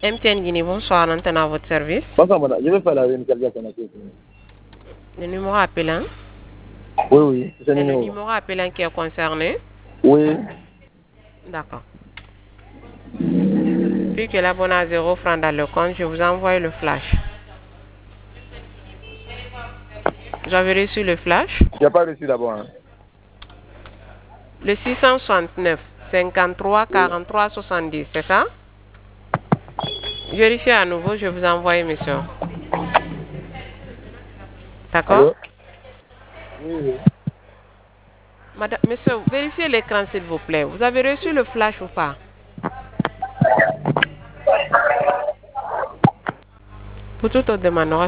MTN Guinée, bonsoir, Antenne à votre service. Bonsoir, madame. Je vais faire la réinitialisation. Le numéro appelant. Oui, oui, c'est le numéro appelant qui est concerné. Oui. D'accord. Puis que l'abonné à 0 francs dans le compte, je vous envoie le flash. Vous avez reçu le flash? Je n'ai pas reçu d'abord. Hein. Le 669 53 43 70, c'est ça? Vérifiez à nouveau, je vous envoie, monsieur. D'accord? Oui, oui. Madame, monsieur, vérifiez l'écran s'il vous plaît. Vous avez reçu le flash ou pas? Pour toute autre demande,